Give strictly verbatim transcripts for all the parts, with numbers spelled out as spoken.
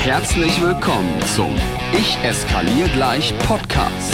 Herzlich willkommen zum Ich eskaliere gleich Podcast.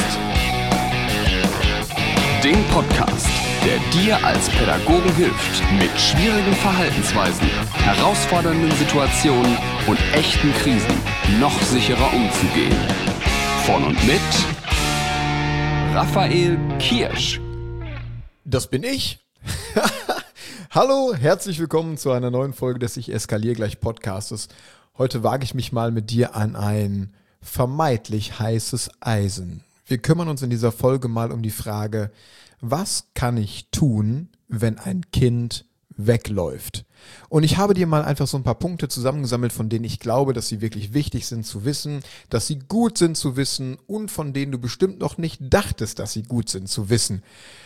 Dem Podcast, der dir als Pädagogen hilft, mit schwierigen Verhaltensweisen, herausfordernden Situationen und echten Krisen noch sicherer umzugehen. Von und mit Raphael Kirsch. Das bin ich. Hallo, herzlich willkommen zu einer neuen Folge des Ich eskaliere gleich Podcastes. Heute wage ich mich mal mit dir an ein vermeintlich heißes Eisen. Wir kümmern uns in dieser Folge mal um die Frage, was kann ich tun, wenn ein Kind wegläuft? Und ich habe dir mal einfach so ein paar Punkte zusammengesammelt, von denen ich glaube, dass sie wirklich wichtig sind zu wissen, dass sie gut sind zu wissen und von denen du bestimmt noch nicht dachtest, dass sie gut sind zu wissen.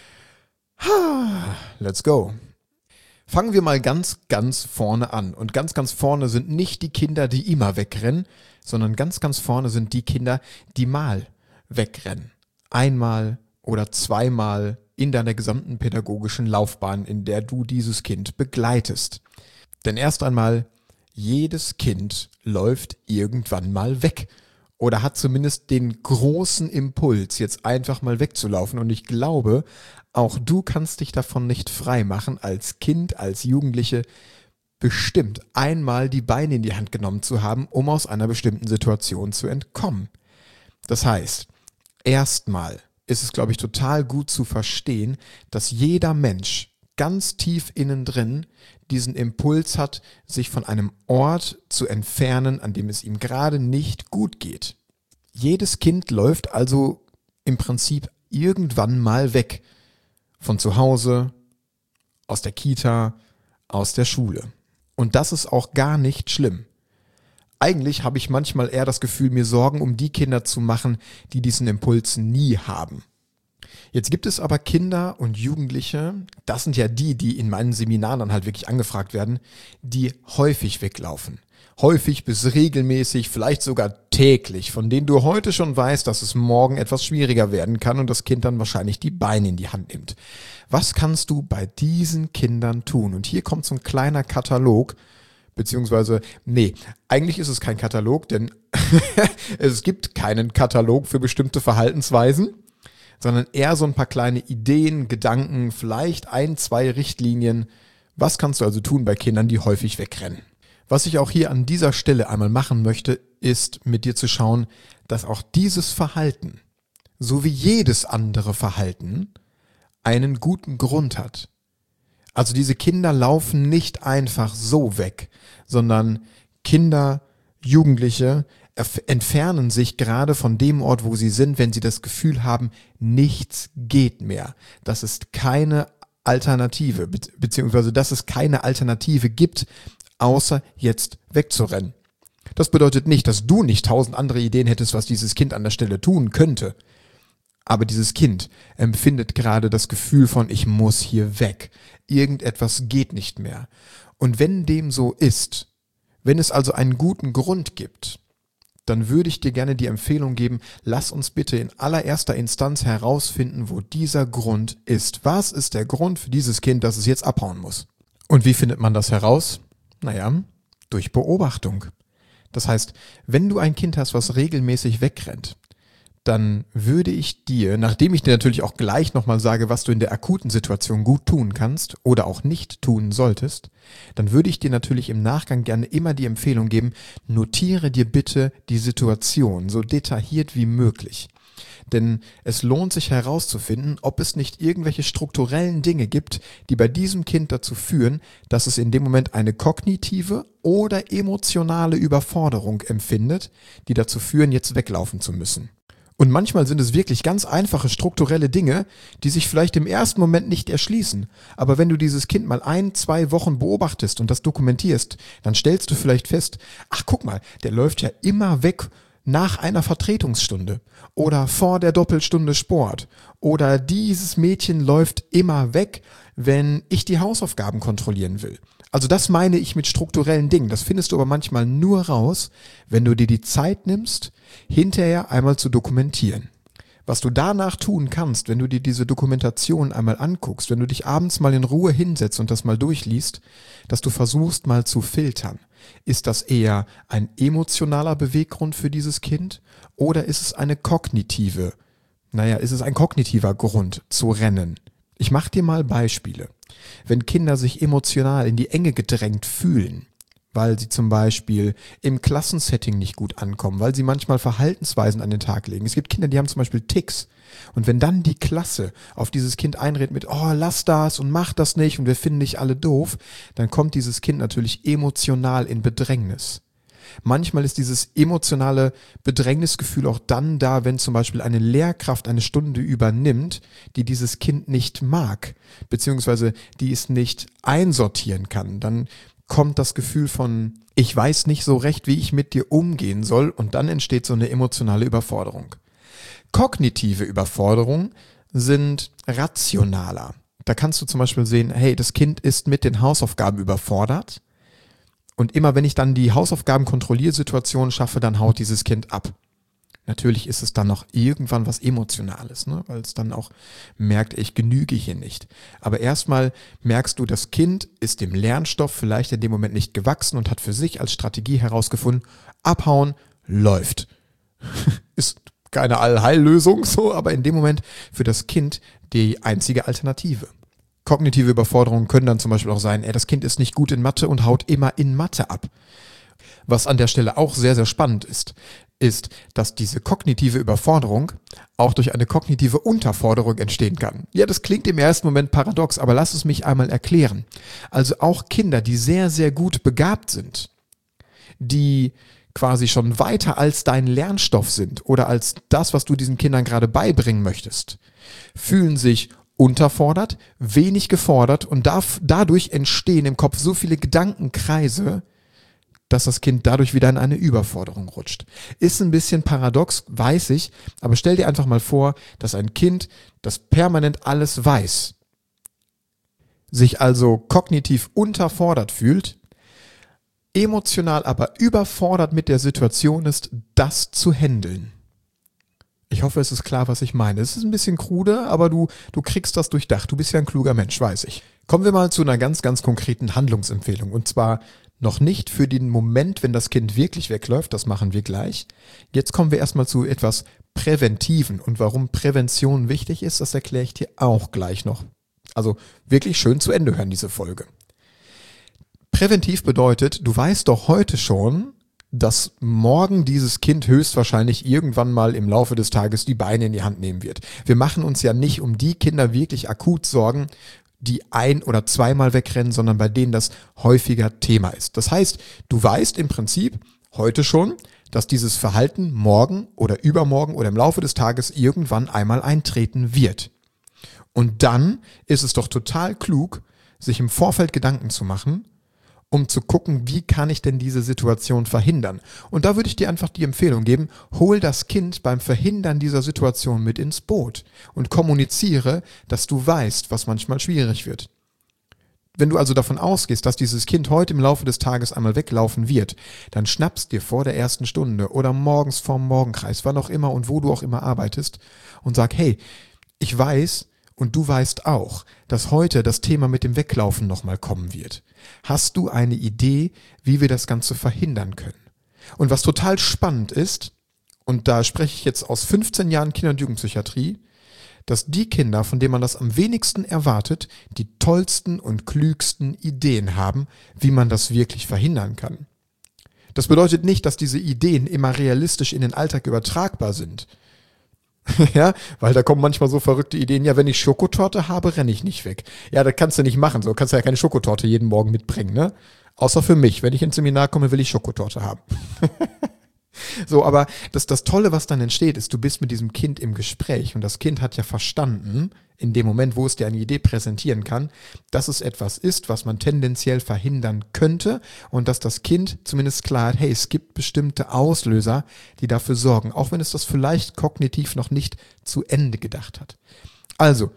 Let's go. Fangen wir mal ganz, ganz vorne an. Und ganz, ganz vorne sind nicht die Kinder, die immer wegrennen, sondern ganz, ganz vorne sind die Kinder, die mal wegrennen. Einmal oder zweimal in deiner gesamten pädagogischen Laufbahn, in der du dieses Kind begleitest. Denn erst einmal, jedes Kind läuft irgendwann mal weg. Oder hat zumindest den großen Impuls, jetzt einfach mal wegzulaufen. Und ich glaube, auch du kannst dich davon nicht frei machen, als Kind, als Jugendliche, bestimmt einmal die Beine in die Hand genommen zu haben, um aus einer bestimmten Situation zu entkommen. Das heißt, erstmal ist es, glaube ich, total gut zu verstehen, dass jeder Mensch ganz tief innen drin diesen Impuls hat, sich von einem Ort zu entfernen, an dem es ihm gerade nicht gut geht. Jedes Kind läuft also im Prinzip irgendwann mal weg. Von zu Hause, aus der Kita, aus der Schule. Und das ist auch gar nicht schlimm. Eigentlich habe ich manchmal eher das Gefühl, mir Sorgen um die Kinder zu machen, die diesen Impuls nie haben. Jetzt gibt es aber Kinder und Jugendliche, das sind ja die, die in meinen Seminaren dann halt wirklich angefragt werden, die häufig weglaufen. Häufig bis regelmäßig, vielleicht sogar täglich, von denen du heute schon weißt, dass es morgen etwas schwieriger werden kann und das Kind dann wahrscheinlich die Beine in die Hand nimmt. Was kannst du bei diesen Kindern tun? Und hier kommt so ein kleiner Katalog, beziehungsweise, nee, eigentlich ist es kein Katalog, denn es gibt keinen Katalog für bestimmte Verhaltensweisen, sondern eher so ein paar kleine Ideen, Gedanken, vielleicht ein, zwei Richtlinien. Was kannst du also tun bei Kindern, die häufig wegrennen? Was ich auch hier an dieser Stelle einmal machen möchte, ist mit dir zu schauen, dass auch dieses Verhalten, so wie jedes andere Verhalten, einen guten Grund hat. Also diese Kinder laufen nicht einfach so weg, sondern Kinder, Jugendliche entfernen sich gerade von dem Ort, wo sie sind, wenn sie das Gefühl haben, nichts geht mehr. Das ist keine Alternative, be- beziehungsweise dass es keine Alternative gibt, außer jetzt wegzurennen. Das bedeutet nicht, dass du nicht tausend andere Ideen hättest, was dieses Kind an der Stelle tun könnte. Aber dieses Kind empfindet gerade das Gefühl von, ich muss hier weg. Irgendetwas geht nicht mehr. Und wenn dem so ist, wenn es also einen guten Grund gibt, dann würde ich dir gerne die Empfehlung geben, lass uns bitte in allererster Instanz herausfinden, wo dieser Grund ist. Was ist der Grund für dieses Kind, dass es jetzt abhauen muss? Und wie findet man das heraus? Naja, durch Beobachtung. Das heißt, wenn du ein Kind hast, was regelmäßig wegrennt, dann würde ich dir, nachdem ich dir natürlich auch gleich nochmal sage, was du in der akuten Situation gut tun kannst oder auch nicht tun solltest, dann würde ich dir natürlich im Nachgang gerne immer die Empfehlung geben, notiere dir bitte die Situation so detailliert wie möglich. Denn es lohnt sich herauszufinden, ob es nicht irgendwelche strukturellen Dinge gibt, die bei diesem Kind dazu führen, dass es in dem Moment eine kognitive oder emotionale Überforderung empfindet, die dazu führen, jetzt weglaufen zu müssen. Und manchmal sind es wirklich ganz einfache strukturelle Dinge, die sich vielleicht im ersten Moment nicht erschließen. Aber wenn du dieses Kind mal ein, zwei Wochen beobachtest und das dokumentierst, dann stellst du vielleicht fest, ach guck mal, der läuft ja immer weg nach einer Vertretungsstunde oder vor der Doppelstunde Sport. Oder dieses Mädchen läuft immer weg, wenn ich die Hausaufgaben kontrollieren will. Also das meine ich mit strukturellen Dingen. Das findest du aber manchmal nur raus, wenn du dir die Zeit nimmst, hinterher einmal zu dokumentieren. Was du danach tun kannst, wenn du dir diese Dokumentation einmal anguckst, wenn du dich abends mal in Ruhe hinsetzt und das mal durchliest, dass du versuchst mal zu filtern. Ist das eher ein emotionaler Beweggrund für dieses Kind oder ist es eine kognitive, naja, ist es ein kognitiver Grund zu rennen? Ich mache dir mal Beispiele. Wenn Kinder sich emotional in die Enge gedrängt fühlen, weil sie zum Beispiel im Klassensetting nicht gut ankommen, weil sie manchmal Verhaltensweisen an den Tag legen. Es gibt Kinder, die haben zum Beispiel Ticks. Und wenn dann die Klasse auf dieses Kind einredet mit, oh, lass das und mach das nicht und wir finden dich alle doof, dann kommt dieses Kind natürlich emotional in Bedrängnis. Manchmal ist dieses emotionale Bedrängnisgefühl auch dann da, wenn zum Beispiel eine Lehrkraft eine Stunde übernimmt, die dieses Kind nicht mag, beziehungsweise die es nicht einsortieren kann. Dann kommt das Gefühl von, ich weiß nicht so recht, wie ich mit dir umgehen soll, und dann entsteht so eine emotionale Überforderung. Kognitive Überforderungen sind rationaler. Da kannst du zum Beispiel sehen, hey, das Kind ist mit den Hausaufgaben überfordert und immer wenn ich dann die Hausaufgaben-Kontrolliersituation schaffe, dann haut dieses Kind ab. Natürlich ist es dann noch irgendwann was Emotionales, ne? Weil es dann auch merkt, ich genüge hier nicht. Aber erstmal merkst du, das Kind ist dem Lernstoff vielleicht in dem Moment nicht gewachsen und hat für sich als Strategie herausgefunden, abhauen läuft. Ist keine Allheillösung so, aber in dem Moment für das Kind die einzige Alternative. Kognitive Überforderungen können dann zum Beispiel auch sein, ey, das Kind ist nicht gut in Mathe und haut immer in Mathe ab. Was an der Stelle auch sehr, sehr spannend ist, ist, dass diese kognitive Überforderung auch durch eine kognitive Unterforderung entstehen kann. Ja, das klingt im ersten Moment paradox, aber lass es mich einmal erklären. Also auch Kinder, die sehr, sehr gut begabt sind, die quasi schon weiter als dein Lernstoff sind oder als das, was du diesen Kindern gerade beibringen möchtest, fühlen sich unterfordert, wenig gefordert und darf, dadurch entstehen im Kopf so viele Gedankenkreise, dass das Kind dadurch wieder in eine Überforderung rutscht. Ist ein bisschen paradox, weiß ich, aber stell dir einfach mal vor, dass ein Kind, das permanent alles weiß, sich also kognitiv unterfordert fühlt, emotional aber überfordert mit der Situation ist, das zu handeln. Ich hoffe, es ist klar, was ich meine. Es ist ein bisschen krude, aber du, du kriegst das durchdacht. Du bist ja ein kluger Mensch, weiß ich. Kommen wir mal zu einer ganz, ganz konkreten Handlungsempfehlung. Und zwar noch nicht für den Moment, wenn das Kind wirklich wegläuft. Das machen wir gleich. Jetzt kommen wir erstmal zu etwas Präventiven. Und warum Prävention wichtig ist, das erkläre ich dir auch gleich noch. Also wirklich schön zu Ende hören, diese Folge. Präventiv bedeutet, du weißt doch heute schon, dass morgen dieses Kind höchstwahrscheinlich irgendwann mal im Laufe des Tages die Beine in die Hand nehmen wird. Wir machen uns ja nicht um die Kinder wirklich akut Sorgen, die ein- oder zweimal wegrennen, sondern bei denen das häufiger Thema ist. Das heißt, du weißt im Prinzip heute schon, dass dieses Verhalten morgen oder übermorgen oder im Laufe des Tages irgendwann einmal eintreten wird. Und dann ist es doch total klug, sich im Vorfeld Gedanken zu machen, um zu gucken, wie kann ich denn diese Situation verhindern. Und da würde ich dir einfach die Empfehlung geben, hol das Kind beim Verhindern dieser Situation mit ins Boot und kommuniziere, dass du weißt, was manchmal schwierig wird. Wenn du also davon ausgehst, dass dieses Kind heute im Laufe des Tages einmal weglaufen wird, dann schnappst dir vor der ersten Stunde oder morgens vorm Morgenkreis, wann auch immer und wo du auch immer arbeitest, und sag, hey, ich weiß, und du weißt auch, dass heute das Thema mit dem Weglaufen nochmal kommen wird. Hast du eine Idee, wie wir das Ganze verhindern können? Und was total spannend ist, und da spreche ich jetzt aus fünfzehn Jahren Kinder- und Jugendpsychiatrie, dass die Kinder, von denen man das am wenigsten erwartet, die tollsten und klügsten Ideen haben, wie man das wirklich verhindern kann. Das bedeutet nicht, dass diese Ideen immer realistisch in den Alltag übertragbar sind. Ja, weil da kommen manchmal so verrückte Ideen, ja, wenn ich Schokotorte habe, renne ich nicht weg. Ja, das kannst du nicht machen, so kannst du ja keine Schokotorte jeden Morgen mitbringen, ne? Außer für mich, wenn ich ins Seminar komme, will ich Schokotorte haben. So, aber das, das Tolle, was dann entsteht, ist, du bist mit diesem Kind im Gespräch und das Kind hat ja verstanden, in dem Moment, wo es dir eine Idee präsentieren kann, dass es etwas ist, was man tendenziell verhindern könnte und dass das Kind zumindest klar hat, hey, es gibt bestimmte Auslöser, die dafür sorgen, auch wenn es das vielleicht kognitiv noch nicht zu Ende gedacht hat. Also,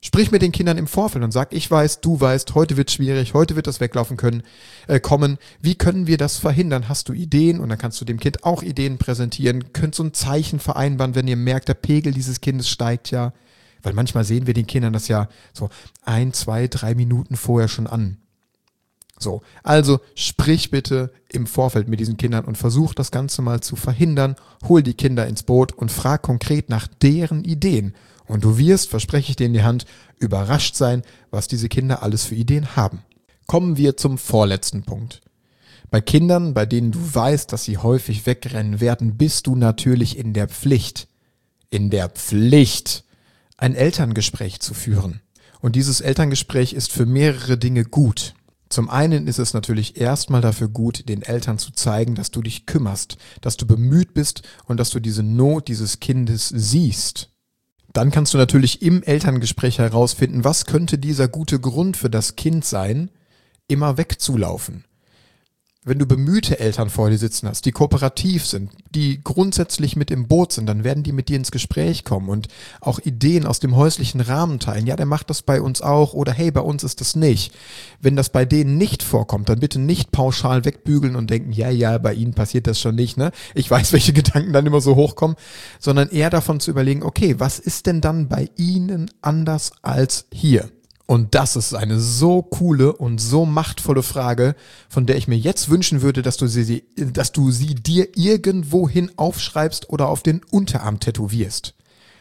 Sprich mit den Kindern im Vorfeld und sag, ich weiß, du weißt, heute wird schwierig, heute wird das Weglaufen können, äh, kommen. Wie können wir das verhindern? Hast du Ideen? Und dann kannst du dem Kind auch Ideen präsentieren. Könnt so ein Zeichen vereinbaren, wenn ihr merkt, der Pegel dieses Kindes steigt ja. Weil manchmal sehen wir den Kindern das ja so ein, zwei, drei Minuten vorher schon an. So, also sprich bitte im Vorfeld mit diesen Kindern und versuch das Ganze mal zu verhindern. Hol die Kinder ins Boot und frag konkret nach deren Ideen. Und du wirst, verspreche ich dir in die Hand, überrascht sein, was diese Kinder alles für Ideen haben. Kommen wir zum vorletzten Punkt. Bei Kindern, bei denen du weißt, dass sie häufig wegrennen werden, bist du natürlich in der Pflicht, in der Pflicht, ein Elterngespräch zu führen. Und dieses Elterngespräch ist für mehrere Dinge gut. Zum einen ist es natürlich erstmal dafür gut, den Eltern zu zeigen, dass du dich kümmerst, dass du bemüht bist und dass du diese Not dieses Kindes siehst. Dann kannst du natürlich im Elterngespräch herausfinden, was könnte dieser gute Grund für das Kind sein, immer wegzulaufen. Wenn du bemühte Eltern vor dir sitzen hast, die kooperativ sind, die grundsätzlich mit im Boot sind, dann werden die mit dir ins Gespräch kommen und auch Ideen aus dem häuslichen Rahmen teilen. Ja, der macht das bei uns auch oder hey, bei uns ist das nicht. Wenn das bei denen nicht vorkommt, dann bitte nicht pauschal wegbügeln und denken, ja, ja, bei ihnen passiert das schon nicht, ne? Ich weiß, welche Gedanken dann immer so hochkommen, sondern eher davon zu überlegen, okay, was ist denn dann bei ihnen anders als hier? Und das ist eine so coole und so machtvolle Frage, von der ich mir jetzt wünschen würde, dass du sie, dass du sie dir irgendwohin aufschreibst oder auf den Unterarm tätowierst.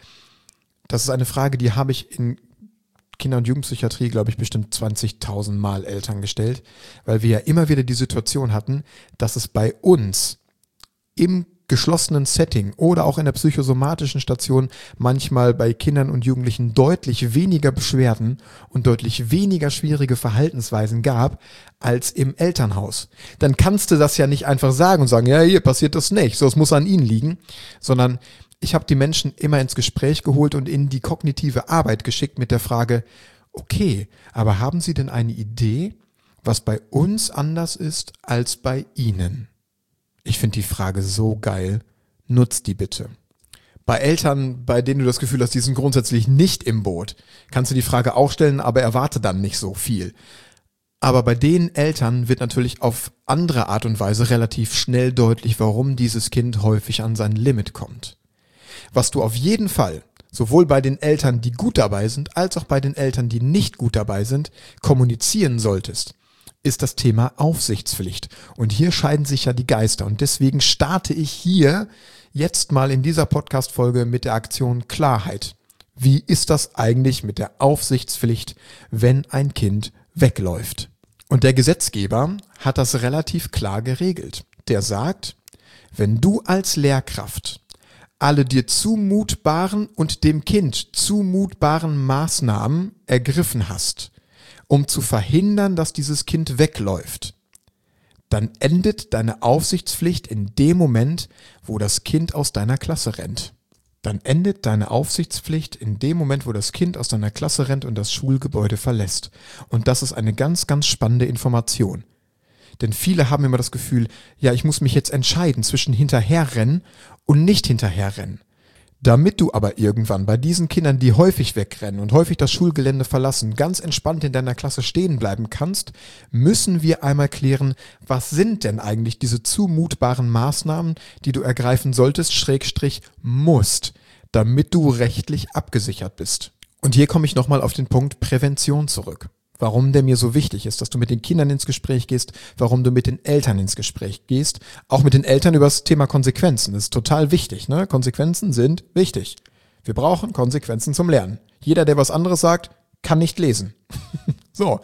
Das ist eine Frage, die habe ich in Kinder- und Jugendpsychiatrie, glaube ich, bestimmt zwanzigtausend Mal Eltern gestellt, weil wir ja immer wieder die Situation hatten, dass es bei uns im geschlossenen Setting oder auch in der psychosomatischen Station manchmal bei Kindern und Jugendlichen deutlich weniger Beschwerden und deutlich weniger schwierige Verhaltensweisen gab als im Elternhaus. Dann kannst du das ja nicht einfach sagen und sagen, ja, hier passiert das nicht, so es muss an ihnen liegen, sondern ich habe die Menschen immer ins Gespräch geholt und in die kognitive Arbeit geschickt mit der Frage, okay, aber haben Sie denn eine Idee, was bei uns anders ist als bei Ihnen? Ich finde die Frage so geil. Nutzt die bitte. Bei Eltern, bei denen du das Gefühl hast, die sind grundsätzlich nicht im Boot, kannst du die Frage auch stellen, aber erwarte dann nicht so viel. Aber bei den Eltern wird natürlich auf andere Art und Weise relativ schnell deutlich, warum dieses Kind häufig an sein Limit kommt. Was du auf jeden Fall, sowohl bei den Eltern, die gut dabei sind, als auch bei den Eltern, die nicht gut dabei sind, kommunizieren solltest, ist das Thema Aufsichtspflicht. Und hier scheiden sich ja die Geister. Und deswegen starte ich hier jetzt mal in dieser Podcast-Folge mit der Aktion Klarheit. Wie ist das eigentlich mit der Aufsichtspflicht, wenn ein Kind wegläuft? Und der Gesetzgeber hat das relativ klar geregelt. Der sagt, wenn du als Lehrkraft alle dir zumutbaren und dem Kind zumutbaren Maßnahmen ergriffen hast, um zu verhindern, dass dieses Kind wegläuft, dann endet deine Aufsichtspflicht in dem Moment, wo das Kind aus deiner Klasse rennt. Dann endet deine Aufsichtspflicht in dem Moment, wo das Kind aus deiner Klasse rennt und das Schulgebäude verlässt. Und das ist eine ganz, ganz spannende Information. Denn viele haben immer das Gefühl, ja, ich muss mich jetzt entscheiden zwischen hinterherrennen und nicht hinterherrennen. Damit du aber irgendwann bei diesen Kindern, die häufig wegrennen und häufig das Schulgelände verlassen, ganz entspannt in deiner Klasse stehen bleiben kannst, müssen wir einmal klären, was sind denn eigentlich diese zumutbaren Maßnahmen, die du ergreifen solltest, Schrägstrich musst, damit du rechtlich abgesichert bist. Und hier komme ich nochmal auf den Punkt Prävention zurück. Warum der mir so wichtig ist, dass du mit den Kindern ins Gespräch gehst, warum du mit den Eltern ins Gespräch gehst, auch mit den Eltern über das Thema Konsequenzen. Das ist total wichtig, ne? Konsequenzen sind wichtig. Wir brauchen Konsequenzen zum Lernen. Jeder, der was anderes sagt, kann nicht lesen. So.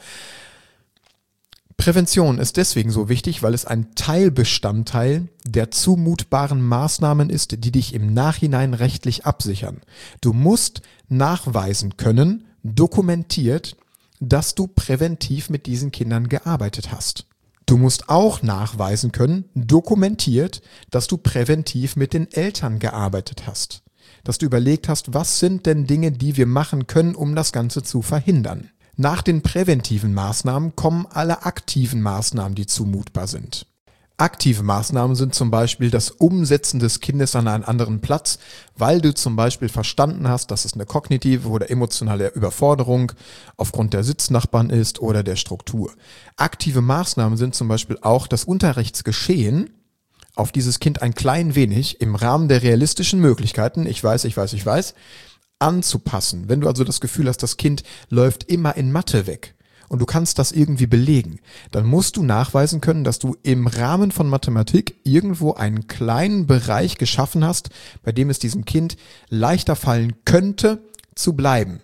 Prävention ist deswegen so wichtig, weil es ein Teilbestandteil der zumutbaren Maßnahmen ist, die dich im Nachhinein rechtlich absichern. Du musst nachweisen können, dokumentiert, dass du präventiv mit diesen Kindern gearbeitet hast. Du musst auch nachweisen können, dokumentiert, dass du präventiv mit den Eltern gearbeitet hast. Dass du überlegt hast, was sind denn Dinge, die wir machen können, um das Ganze zu verhindern. Nach den präventiven Maßnahmen kommen alle aktiven Maßnahmen, die zumutbar sind. Aktive Maßnahmen sind zum Beispiel das Umsetzen des Kindes an einen anderen Platz, weil du zum Beispiel verstanden hast, dass es eine kognitive oder emotionale Überforderung aufgrund der Sitznachbarn ist oder der Struktur. Aktive Maßnahmen sind zum Beispiel auch das Unterrichtsgeschehen auf dieses Kind ein klein wenig im Rahmen der realistischen Möglichkeiten, ich weiß, ich weiß, ich weiß, anzupassen. Wenn du also das Gefühl hast, das Kind läuft immer in Mathe weg, und du kannst das irgendwie belegen, dann musst du nachweisen können, dass du im Rahmen von Mathematik irgendwo einen kleinen Bereich geschaffen hast, bei dem es diesem Kind leichter fallen könnte, zu bleiben.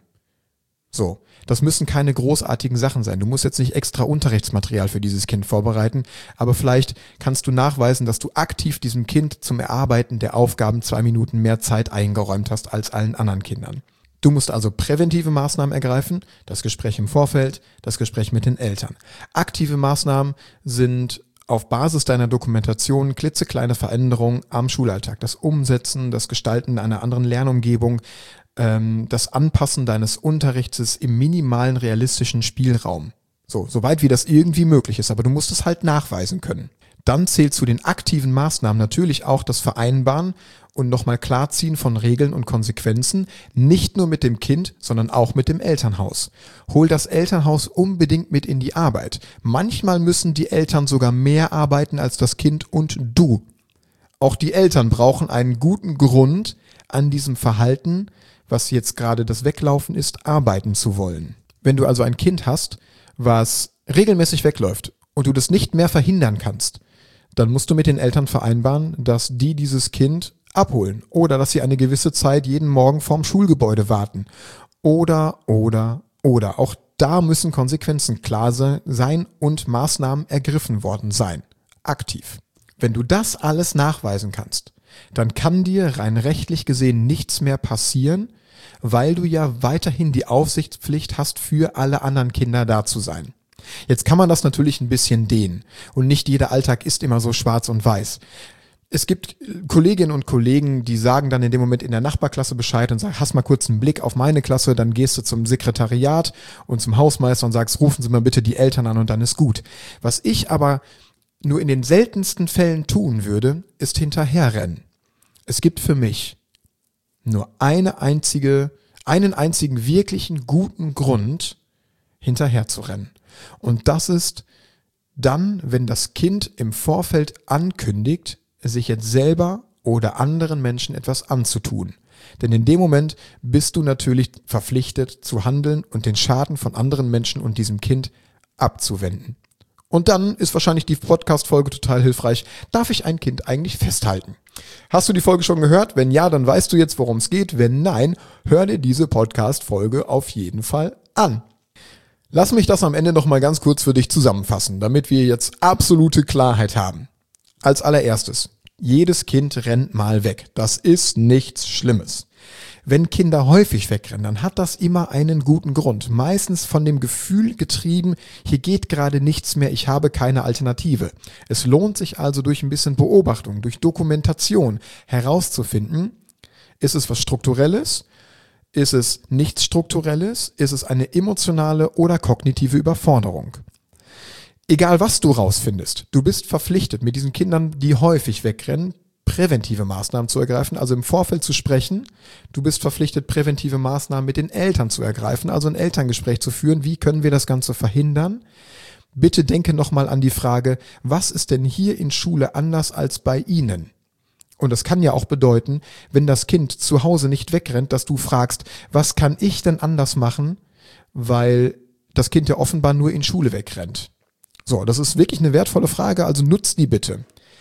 So, das müssen keine großartigen Sachen sein. Du musst jetzt nicht extra Unterrichtsmaterial für dieses Kind vorbereiten, aber vielleicht kannst du nachweisen, dass du aktiv diesem Kind zum Erarbeiten der Aufgaben zwei Minuten mehr Zeit eingeräumt hast als allen anderen Kindern. Du musst also präventive Maßnahmen ergreifen, das Gespräch im Vorfeld, das Gespräch mit den Eltern. Aktive Maßnahmen sind auf Basis deiner Dokumentation klitzekleine Veränderungen am Schulalltag. Das Umsetzen, das Gestalten einer anderen Lernumgebung, ähm, das Anpassen deines Unterrichts im minimalen realistischen Spielraum. So, soweit wie das irgendwie möglich ist, aber du musst es halt nachweisen können. Dann zählt zu den aktiven Maßnahmen natürlich auch das Vereinbaren und nochmal Klarziehen von Regeln und Konsequenzen, nicht nur mit dem Kind, sondern auch mit dem Elternhaus. Hol das Elternhaus unbedingt mit in die Arbeit. Manchmal müssen die Eltern sogar mehr arbeiten als das Kind und du. Auch die Eltern brauchen einen guten Grund, an diesem Verhalten, was jetzt gerade das Weglaufen ist, arbeiten zu wollen. Wenn du also ein Kind hast, was regelmäßig wegläuft und du das nicht mehr verhindern kannst, dann musst du mit den Eltern vereinbaren, dass die dieses Kind abholen oder dass sie eine gewisse Zeit jeden Morgen vorm Schulgebäude warten. Oder, oder, oder. Auch da müssen Konsequenzen klar sein und Maßnahmen ergriffen worden sein. Aktiv. Wenn du das alles nachweisen kannst, dann kann dir rein rechtlich gesehen nichts mehr passieren, weil du ja weiterhin die Aufsichtspflicht hast, für alle anderen Kinder da zu sein. Jetzt kann man das natürlich ein bisschen dehnen und nicht jeder Alltag ist immer so schwarz und weiß. Es gibt Kolleginnen und Kollegen, die sagen dann in dem Moment in der Nachbarklasse Bescheid und sagen, hast mal kurz einen Blick auf meine Klasse, dann gehst du zum Sekretariat und zum Hausmeister und sagst, rufen Sie mal bitte die Eltern an und dann ist gut. Was ich aber nur in den seltensten Fällen tun würde, ist hinterherrennen. Es gibt für mich nur eine einzige, einen einzigen wirklichen guten Grund, hinterher zu rennen. Und das ist dann, wenn das Kind im Vorfeld ankündigt, sich jetzt selber oder anderen Menschen etwas anzutun. Denn in dem Moment bist du natürlich verpflichtet zu handeln und den Schaden von anderen Menschen und diesem Kind abzuwenden. Und dann ist wahrscheinlich die Podcast-Folge total hilfreich. Darf ich ein Kind eigentlich festhalten? Hast du die Folge schon gehört? Wenn ja, dann weißt du jetzt, worum es geht. Wenn nein, hör dir diese Podcast-Folge auf jeden Fall an. Lass mich das am Ende noch mal ganz kurz für dich zusammenfassen, damit wir jetzt absolute Klarheit haben. Als allererstes, jedes Kind rennt mal weg. Das ist nichts Schlimmes. Wenn Kinder häufig wegrennen, dann hat das immer einen guten Grund. Meistens von dem Gefühl getrieben, hier geht gerade nichts mehr, ich habe keine Alternative. Es lohnt sich also durch ein bisschen Beobachtung, durch Dokumentation herauszufinden, ist es was Strukturelles? Ist es nichts Strukturelles? Ist es eine emotionale oder kognitive Überforderung? Egal was du rausfindest, du bist verpflichtet, mit diesen Kindern, die häufig wegrennen, präventive Maßnahmen zu ergreifen, also im Vorfeld zu sprechen. Du bist verpflichtet, präventive Maßnahmen mit den Eltern zu ergreifen, also ein Elterngespräch zu führen. Wie können wir das Ganze verhindern? Bitte denke nochmal an die Frage, was ist denn hier in Schule anders als bei Ihnen? Und das kann ja auch bedeuten, wenn das Kind zu Hause nicht wegrennt, dass du fragst, was kann ich denn anders machen, weil das Kind ja offenbar nur in Schule wegrennt. So, das ist wirklich eine wertvolle Frage, also nutzt die bitte.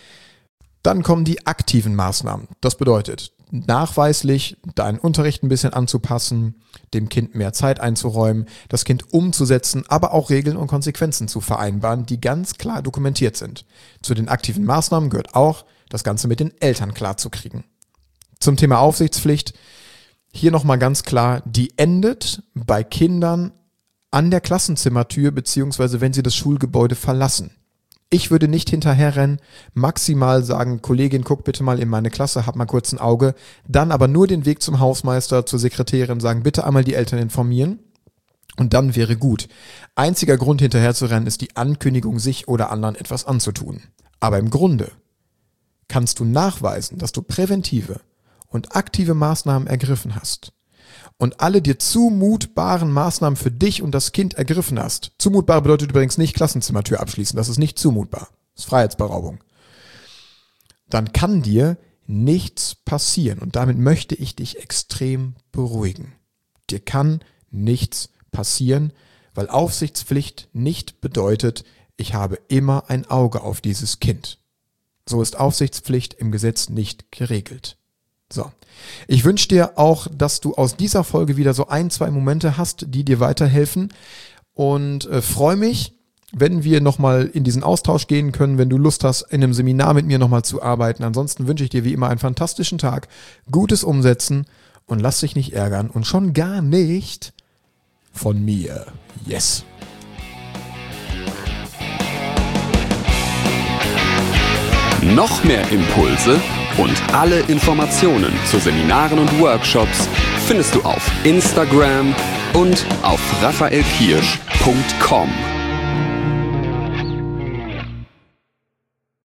Dann kommen die aktiven Maßnahmen. Das bedeutet, nachweislich deinen Unterricht ein bisschen anzupassen, dem Kind mehr Zeit einzuräumen, das Kind umzusetzen, aber auch Regeln und Konsequenzen zu vereinbaren, die ganz klar dokumentiert sind. Zu den aktiven Maßnahmen gehört auch, das Ganze mit den Eltern klar zu kriegen. Zum Thema Aufsichtspflicht, hier nochmal ganz klar, die endet bei Kindern an der Klassenzimmertür, beziehungsweise wenn sie das Schulgebäude verlassen. Ich würde nicht hinterherrennen, maximal sagen, Kollegin, guck bitte mal in meine Klasse, hab mal kurz ein Auge, dann aber nur den Weg zum Hausmeister, zur Sekretärin sagen, bitte einmal die Eltern informieren Und dann wäre gut. Einziger Grund hinterherzurennen ist die Ankündigung, sich oder anderen etwas anzutun. Aber im Grunde kannst du nachweisen, dass du präventive und aktive Maßnahmen ergriffen hast und alle dir zumutbaren Maßnahmen für dich und das Kind ergriffen hast. Zumutbar bedeutet übrigens nicht Klassenzimmertür abschließen, das ist nicht zumutbar. Das ist Freiheitsberaubung. Dann kann dir nichts passieren und damit möchte ich dich extrem beruhigen. Dir kann nichts passieren, weil Aufsichtspflicht nicht bedeutet, ich habe immer ein Auge auf dieses Kind. So ist Aufsichtspflicht im Gesetz nicht geregelt. So. Ich wünsche dir auch, dass du aus dieser Folge wieder so ein, zwei Momente hast, die dir weiterhelfen und äh, freue mich, wenn wir nochmal in diesen Austausch gehen können, wenn du Lust hast, in einem Seminar mit mir nochmal zu arbeiten. Ansonsten wünsche ich dir wie immer einen fantastischen Tag, gutes Umsetzen und lass dich nicht ärgern und schon gar nicht von mir. Yes! Noch mehr Impulse und alle Informationen zu Seminaren und Workshops findest du auf Instagram und auf raphael kirsch punkt com.